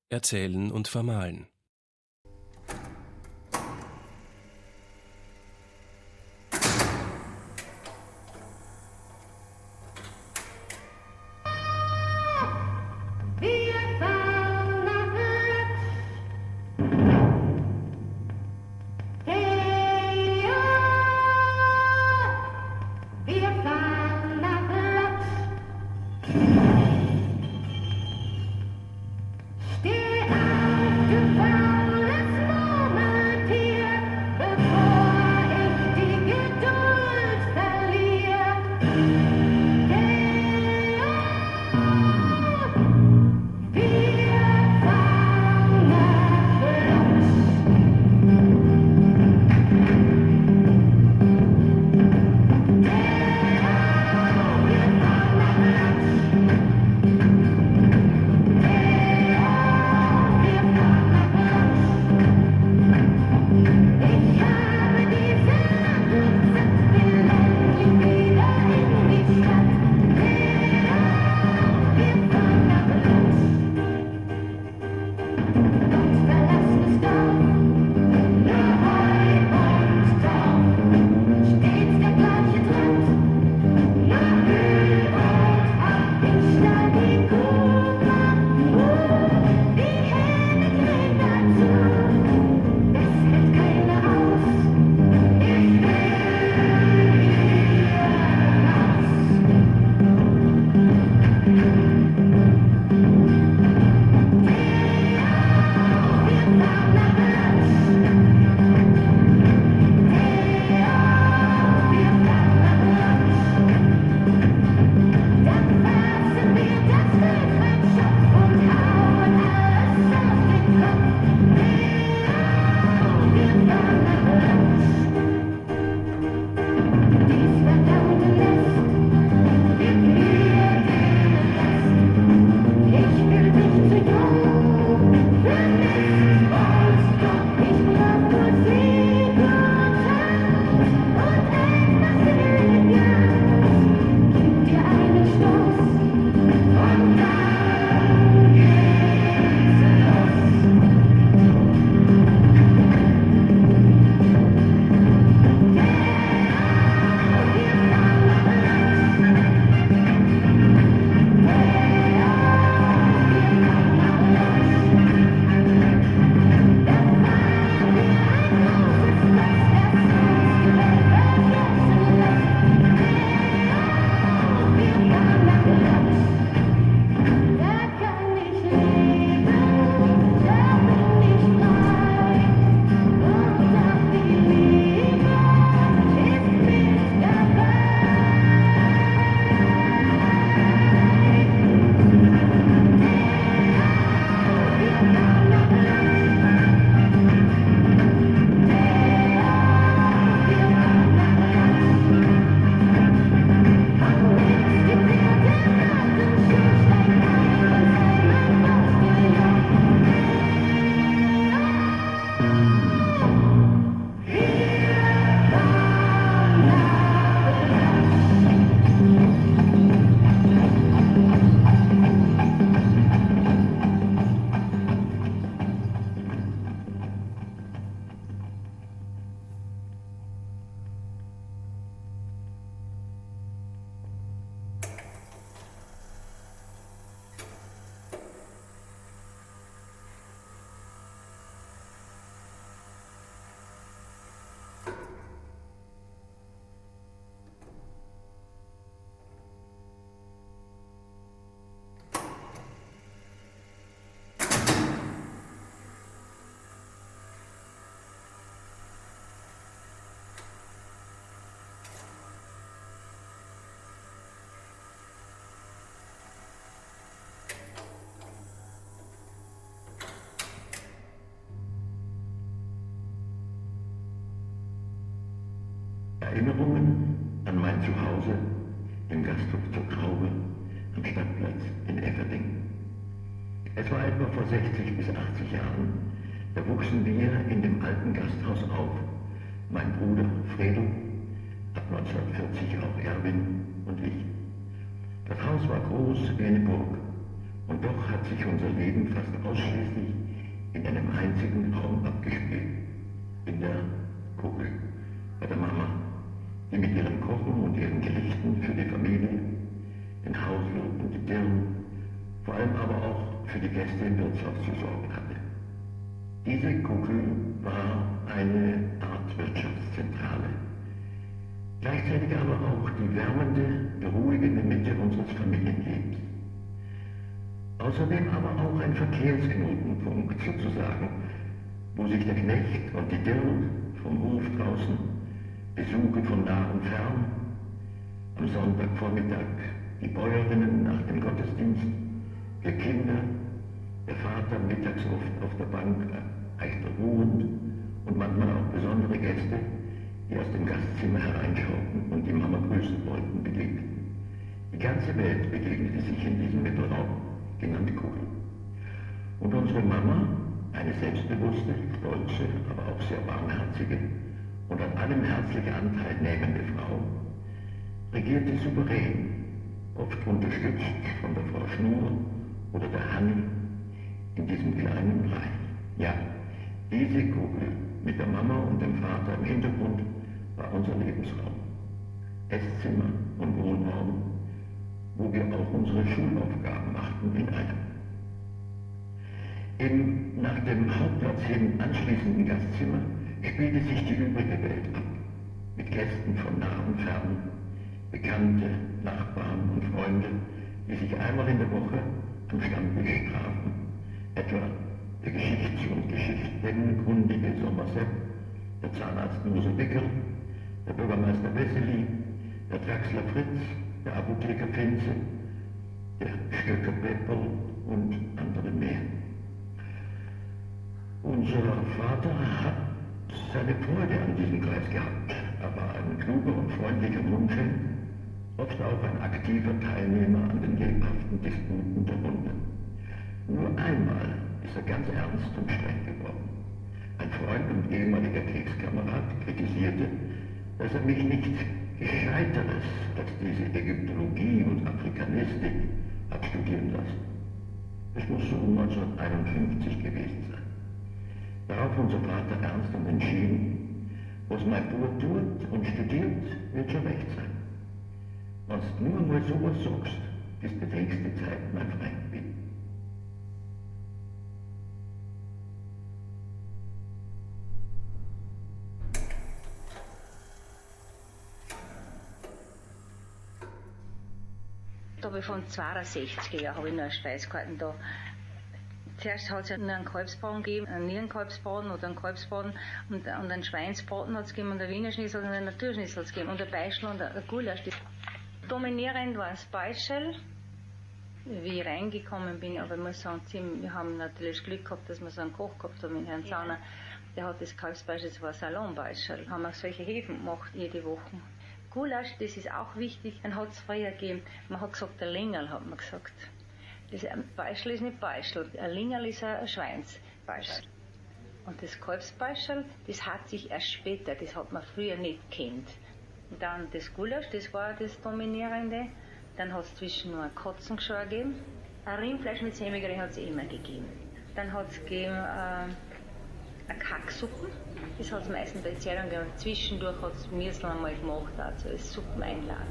Erzählen und vermalen. Erinnerungen an mein Zuhause im Gasthof zur Traube am Stadtplatz in Eferding. Es war etwa vor 60 bis 80 Jahren, da wuchsen wir in dem alten Gasthaus auf, mein Bruder Fredo, ab 1940 auch Erwin und ich. Das Haus war groß wie eine Burg Und doch hat sich unser Leben fast ausschließlich in einem einzigen Raum abgespielt, in der Kugel, bei der Mama, die mit ihrem Kochen und ihren Gerichten für die Familie, den Hauslob und die Dirn, vor allem aber auch für die Gäste im Wirtshaus zu sorgen hatte. Diese Kugel war eine Art Wirtschaftszentrale, gleichzeitig aber auch die wärmende, beruhigende Mitte unseres Familienlebens. Außerdem aber auch ein Verkehrsknotenpunkt sozusagen, wo sich der Knecht und die Dirn vom Hof draußen, Besuche von nah und fern, am Sonntagvormittag die Bäuerinnen nach dem Gottesdienst, wir Kinder, der Vater mittags oft auf der Bank, eitel ruhend und manchmal auch besondere Gäste, die aus dem Gastzimmer hereinschauten und die Mama grüßen wollten, begegneten. Die ganze Welt begegnete sich in diesem Mittelraum, genannt Kugel. Und unsere Mama, eine selbstbewusste, stolze, aber auch sehr barmherzige und an allem herzlich Anteil nehmende Frau, regierte souverän, oft unterstützt von der Frau Schnur oder der Hanni in diesem kleinen Reich. Ja, diese Kugel mit der Mama und dem Vater im Hintergrund war unser Lebensraum. Esszimmer und Wohnraum, wo wir auch unsere Schulaufgaben machten in einem. Im nach dem Hauptplatz hin anschließenden Gastzimmer spielte sich die übrige Welt ab, mit Gästen von nah und fern, Bekannte, Nachbarn und Freunde, die sich einmal in der Woche am Stammtisch trafen, etwa der Geschichts- und Geschichtenkundige Sommersepp, der Zahnarzt Mose Bickel, der Bürgermeister Wessely, der Draxler Fritz, der Apotheker Finze, der Stöcker Pepperl und andere mehr. Unser Vater hat seine Freude an diesem Kreis gehabt. Er war ein kluger und freundlicher Mundschenk, oft auch ein aktiver Teilnehmer an den lebhaften Disputen der Runde. Nur einmal ist er ganz ernst und streng geworden. Ein Freund und ehemaliger Kriegskamerad kritisierte, dass er mich nicht Gescheiteres als diese Ägyptologie und Afrikanistik hat studieren lassen. Es muss so um 1951 gewesen sein. Darauf unser Vater ernst und entschieden, was mein Bruder tut und studiert, wird schon recht sein. Wenn du nur mal sowas sagst, bis die nächste Zeit mein Freund bin. Da habe ich von 62 Jahren habe ich noch eine Speiskarte da. Zuerst hat es ja nur einen Kalbsbraten gegeben, einen Nierenkalbsbraten oder einen Kalbsbraten und einen Schweinsbraten hat es gegeben und einen Wiener Schnitzel und einen Naturschnitzel hat es gegeben und ein Beischel und ein Gulasch. Dominierend war das Beischel, wie ich reingekommen bin, aber ich muss sagen, wir haben natürlich das Glück gehabt, dass wir so einen Koch gehabt haben, mit Herrn Zahner. Der hat das Kalbsbeischel, das war ein Salonbeischel, haben wir solche Hefen gemacht jede Woche. Gulasch, das ist auch wichtig, dann hat es früher gegeben, man hat gesagt, der Lingerl hat man gesagt. Ein Beischel ist nicht Beischel, ein Lingerl ist ein Schweinsbeischel. Und das Kalbsbeischel, das hat sich erst später, das hat man früher nicht gekannt. Und dann das Gulasch, das war das Dominierende. Dann hat es zwischen nur ein Katzengeschirr gegeben. Ein Rindfleisch mit Semigre hat es immer gegeben. Dann hat es gegeben eine Kacksuppe, das hat es meistens bei Zeit gegeben. Zwischendurch hat es Müsli einmal gemacht, also als Suppeneinlage.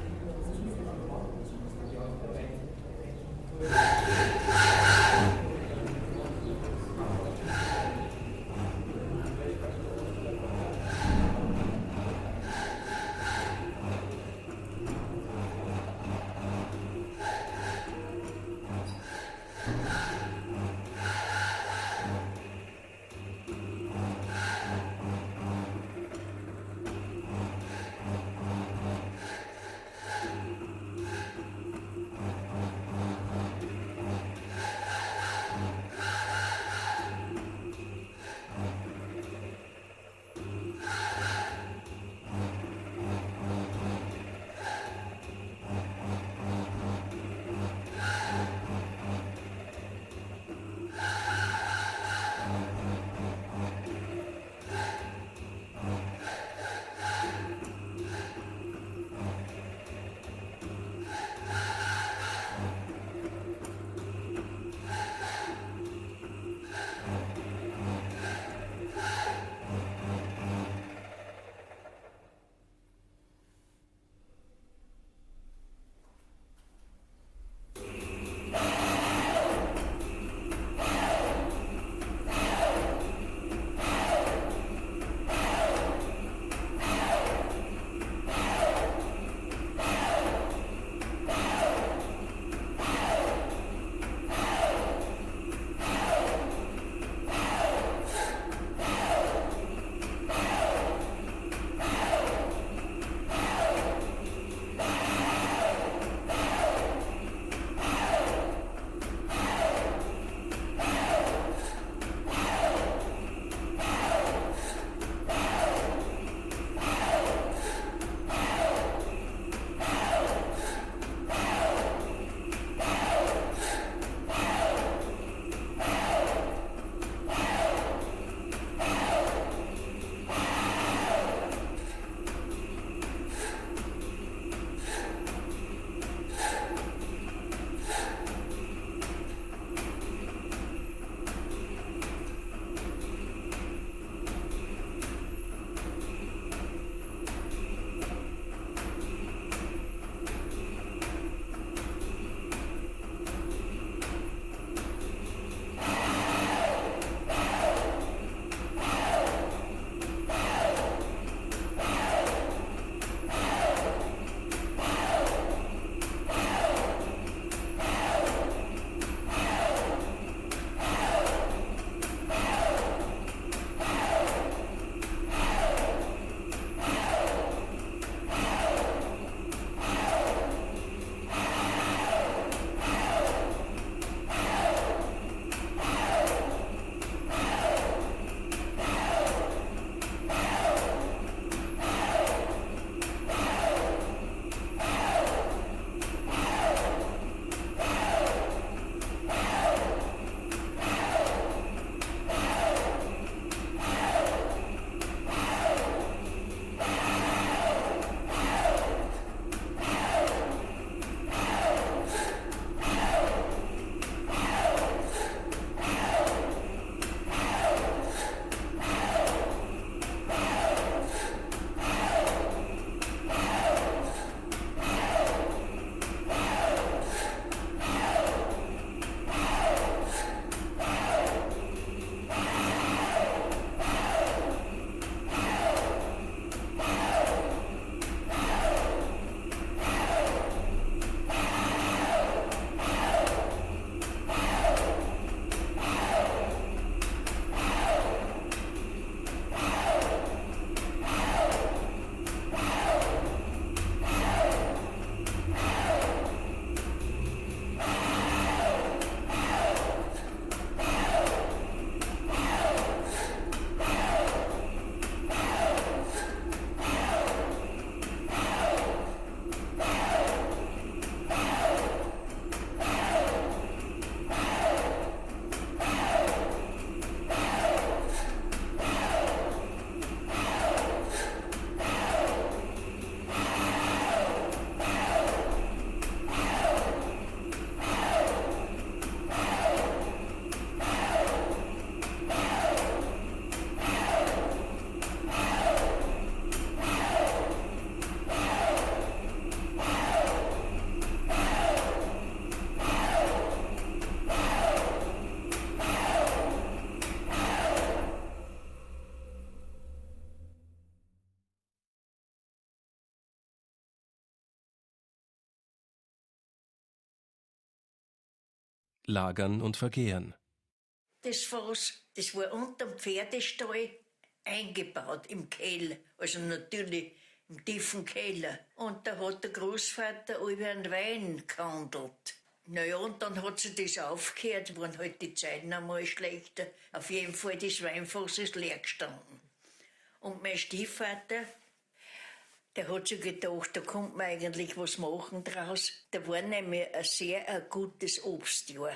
lagern und vergären. Das Fass, das war unterm Pferdestall eingebaut im Keller, also natürlich im tiefen Keller. Und da hat der Großvater über einen Wein gehandelt. Naja, und dann hat sich das aufgehört, waren halt die Zeiten einmal schlechter. Auf jeden Fall, das Weinfass ist leer gestanden. Und mein Stiefvater, der hat sich gedacht, da kommt man eigentlich was machen draus. Da war nämlich ein sehr gutes Obstjahr.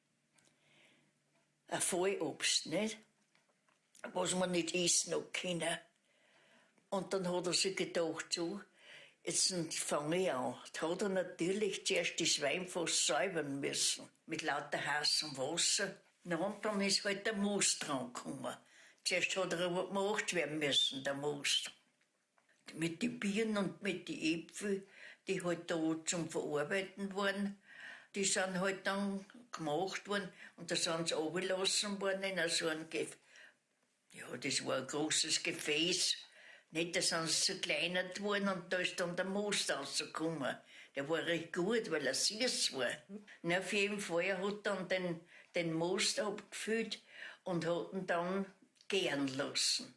Ein Vollobst, nicht? Was man nicht essen noch können. Und dann hat er sich gedacht, so, jetzt fange ich an. Da hat er natürlich zuerst das Weinfass säubern müssen, mit lauter heißem Wasser. Na, und dann ist halt der Most dran gekommen. Zuerst hat er aber gemacht werden müssen, der Most. Mit den Birnen und mit den Äpfeln, die halt da zum Verarbeiten waren, die sind halt dann gemacht worden und da sind sie runtergelassen worden in so ein ja, das war ein großes Gefäß. Nicht, da sind sie zerkleinert worden und da ist dann der Most rausgekommen. Der war recht gut, weil er süß war. Na, auf jeden Fall, er hat dann den Most abgefüllt und hat ihn dann gären lassen.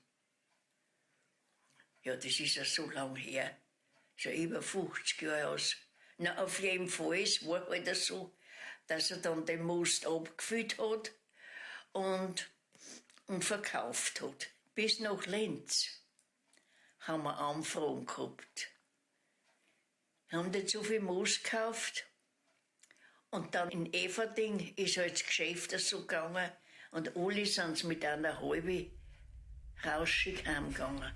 Ja, das ist ja so lang her. Schon über 50 Jahre aus. Na, auf jeden Fall, es war halt so, dass er dann den Most abgefüllt hat und verkauft hat. Bis nach Linz haben wir Anfragen gehabt. Wir haben nicht so viel Moos gekauft. Und dann in Everding ist halt das Geschäft so gegangen und alle sind mit einer halben rauschig heimgegangen.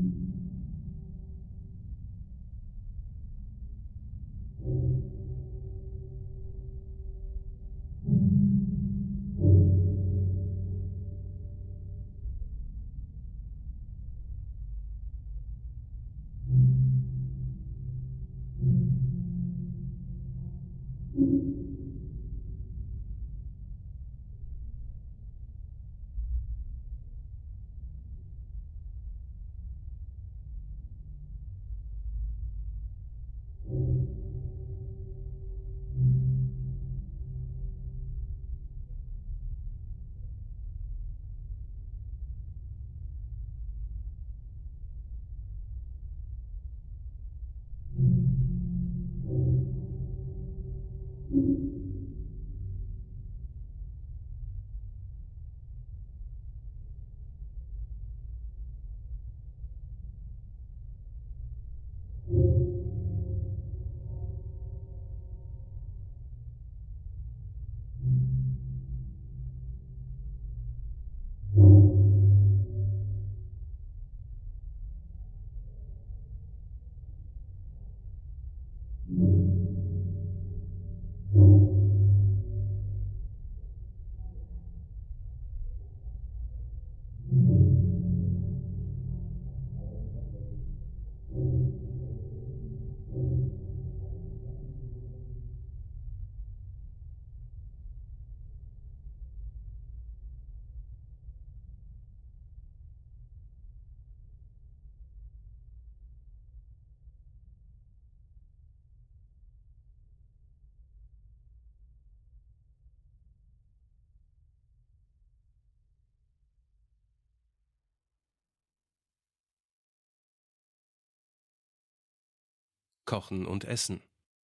Kochen und Essen.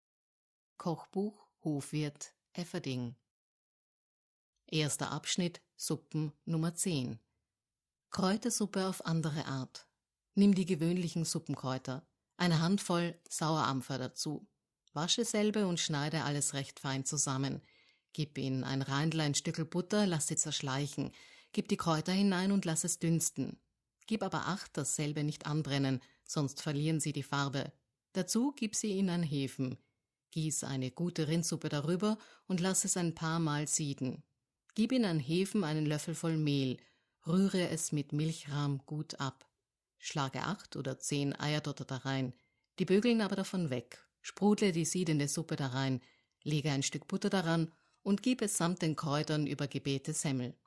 Kochbuch Hofwirt Efferding. Erster Abschnitt Suppen Nummer 10. Kräutersuppe auf andere Art. Nimm die gewöhnlichen Suppenkräuter, eine Handvoll Sauerampfer dazu. Wasche selbe und schneide alles recht fein zusammen. Gib in ein Reindl Stückel Butter, lass sie zerschleichen. Gib die Kräuter hinein und lass es dünsten. Gib aber Acht, dass selbe nicht anbrennen, sonst verlieren sie die Farbe. Dazu gib sie in ein Hefen. Gieß eine gute Rindsuppe darüber und lass es ein paar Mal sieden. Gib in ein Hefen einen Löffel voll Mehl, rühre es mit Milchrahm gut ab. Schlage 8 oder 10 Eierdotter da rein, die Bögeln aber davon weg. Sprudle die siedende Suppe da rein, lege ein Stück Butter daran und gib es samt den Kräutern über gebete Semmel.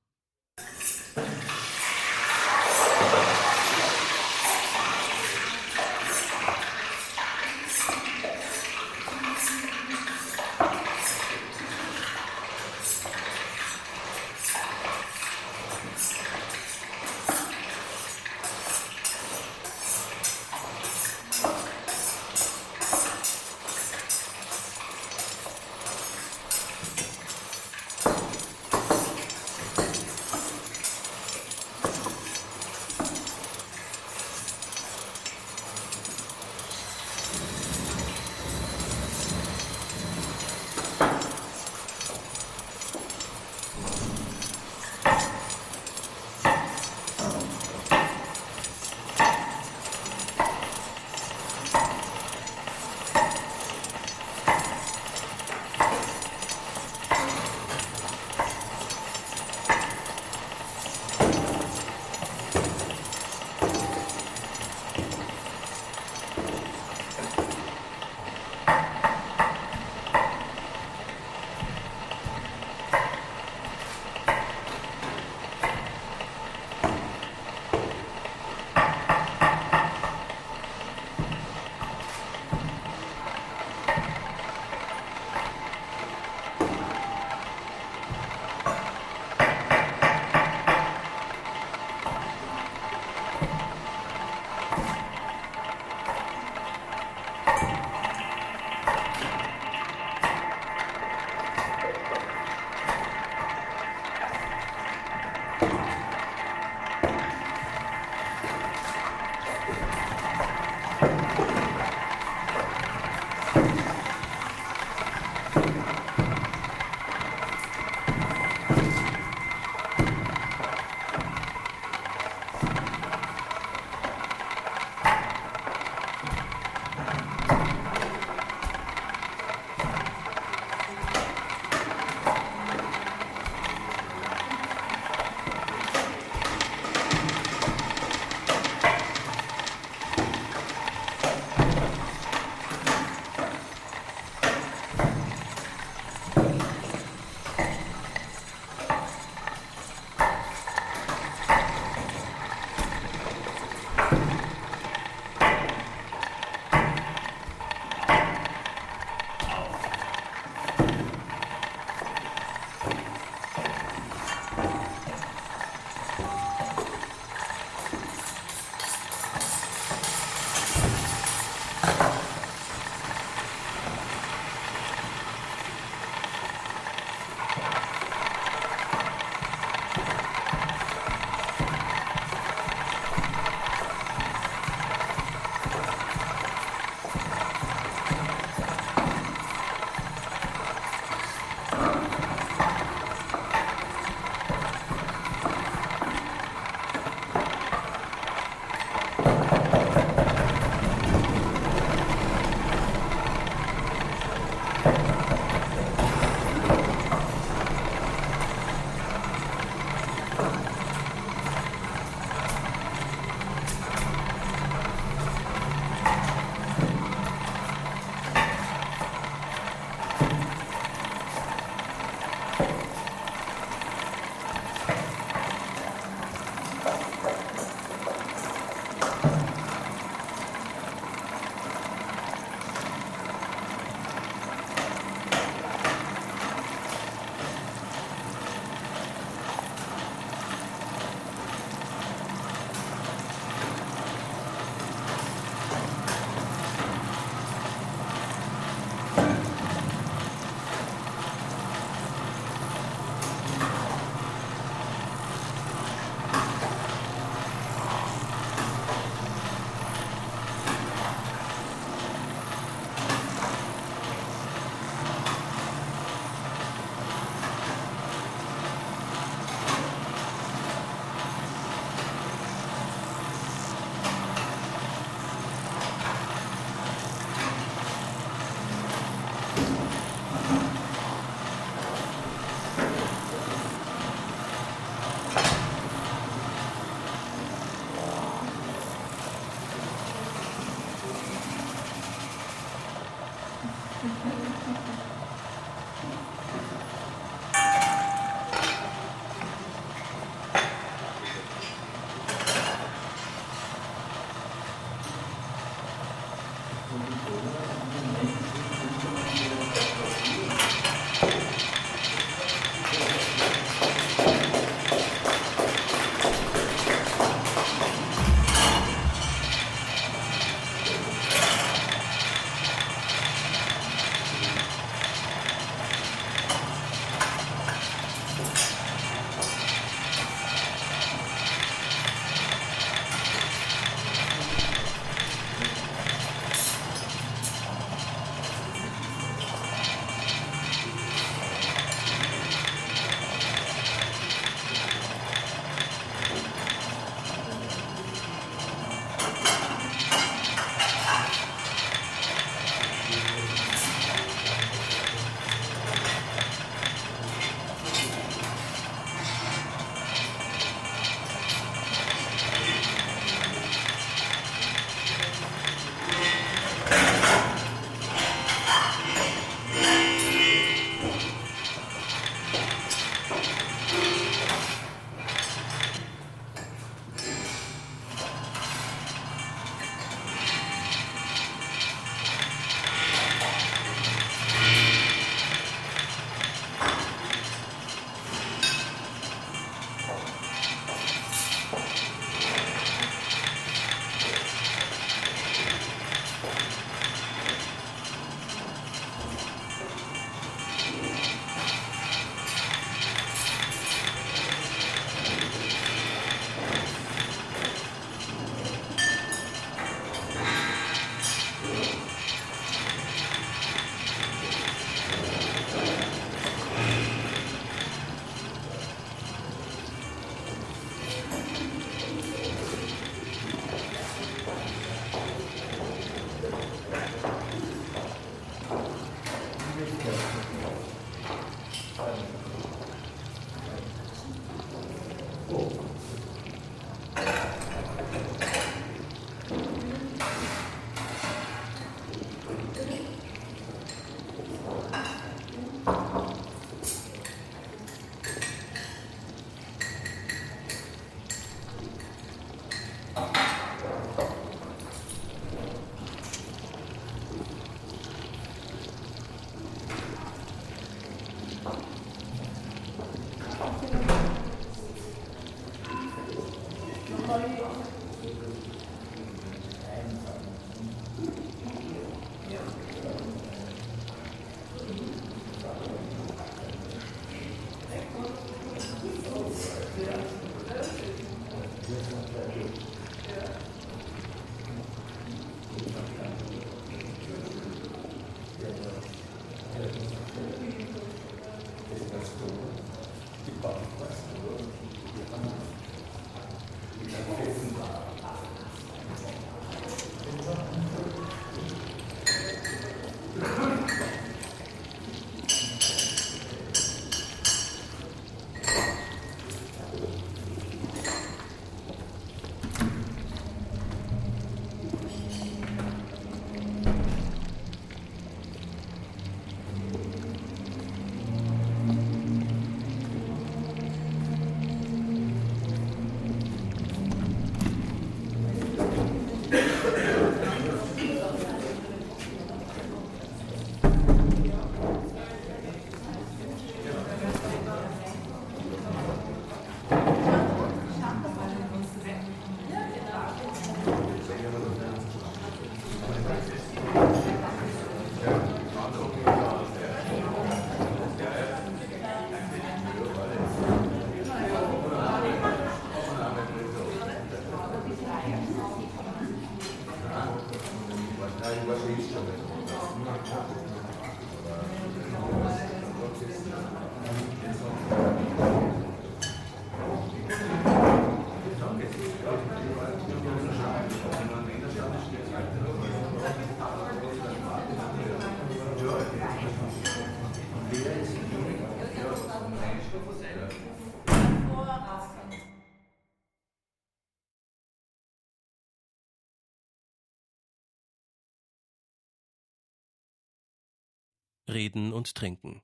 reden und trinken.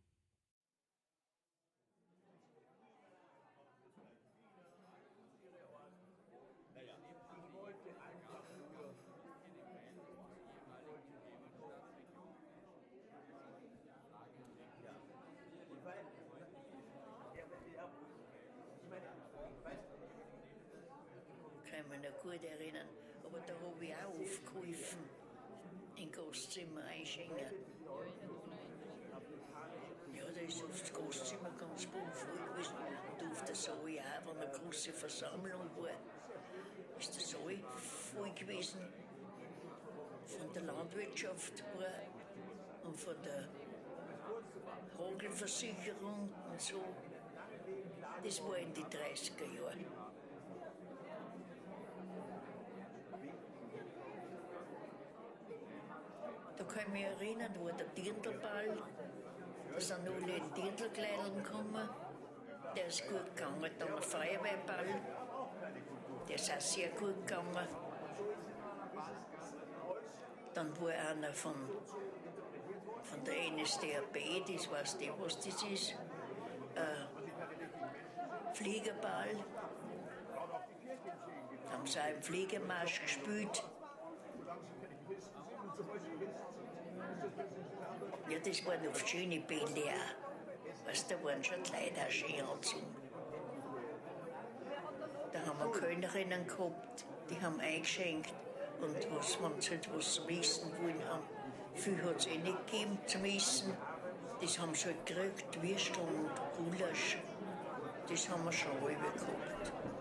Kann mich noch gut erinnern, aber da habe ich auch aufgeholfen, in Gastzimmer einschenken. Ja, da ist oft das Gastzimmer ganz voll gewesen. Und auf der Saal auch, wenn eine große Versammlung war, ist der Saal voll gewesen. Von der Landwirtschaft war und von der Hagelversicherung und so. Das war in den 30er Jahren. Da kann ich mich erinnern, da war der Dirndlball, da sind alle in Dirndlkleidern gekommen. Der ist gut gegangen. Dann der Feuerwehrball, der ist auch sehr gut gegangen. Dann war einer von der NSDAP, das weiß nicht, was das ist. Fliegerball. Da haben sie auch im Fliegermarsch gespielt. Ja, das waren oft schöne Bälle auch. Weißt, da waren schon die Leute auch schön angezogen. Da haben wir Kölnerinnen gehabt, die haben eingeschenkt. Und wenn sie halt was zum Essen wollen haben, viel hat es nicht gegeben zum Essen. Das haben sie halt gekriegt, Würstel und Gulasch. Das haben wir schon alle gehabt.